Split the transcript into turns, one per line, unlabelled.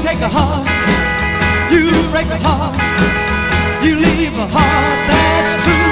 take a heart, you break a heart, you leave a heart that's true.